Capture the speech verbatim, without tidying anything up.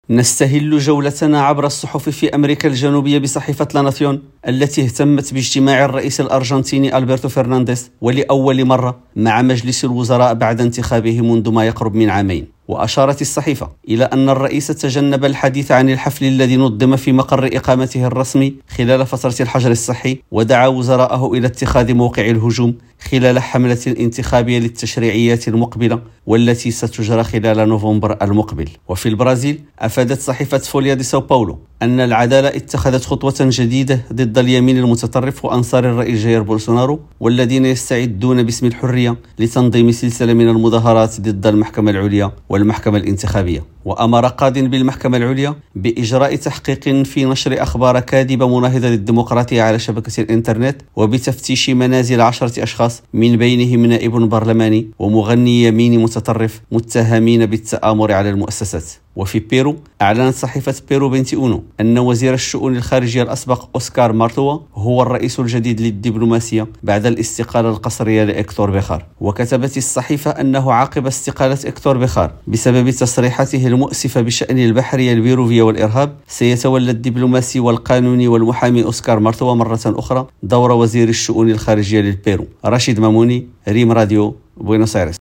نستهل جولتنا عبر الصحف في أمريكا الجنوبية بصحيفة لا ناسيون التي اهتمت باجتماع الرئيس الأرجنتيني ألبرتو فرنانديز ولأول مرة مع مجلس الوزراء بعد انتخابه منذ ما يقرب من عامين. وأشارت الصحيفة إلى أن الرئيس تجنب الحديث عن الحفل الذي نظم في مقر إقامته الرسمي خلال فترة الحجر الصحي، ودعا وزراءه إلى اتخاذ موقع الهجوم خلال حملة الانتخابية للتشريعيات المقبلة والتي ستجرى خلال نوفمبر المقبل. وفي البرازيل أفادت صحيفة فوليا دي ساو باولو أن العدالة اتخذت خطوة جديدة ضد اليمين المتطرف وأنصار الرئيس جاير بولسونارو، والذين يستعدون باسم الحرية لتنظيم سلسلة من المظاهرات ضد المحكمة العليا والمحكمة الانتخابية. وأمر قاض بالمحكمة العليا بإجراء تحقيق في نشر أخبار كاذبة مناهضة للديمقراطية على شبكة الإنترنت، وبتفتيش منازل عشرة أشخاص من بينهم نائب برلماني ومغني يميني متطرف متهمين بالتآمر على المؤسسات. وفي بيرو أعلنت صحيفة بيرو بنتي أونو أن وزير الشؤون الخارجية الأسبق أوسكار مارتوا هو الرئيس الجديد للدبلوماسية بعد الاستقالة القسرية لإكتور بيخار. وكتبت الصحيفة أنه عقب استقالة إكتور بيخار بسبب تصريحاته المؤسفة بشأن البحرية البيروفية والإرهاب، سيتولى الدبلوماسي والقانوني والمحامي أوسكار مارتوا مرة أخرى دور وزير الشؤون الخارجية للبيرو. رشيد ماموني، ريم راديو، بوينوس آيرس.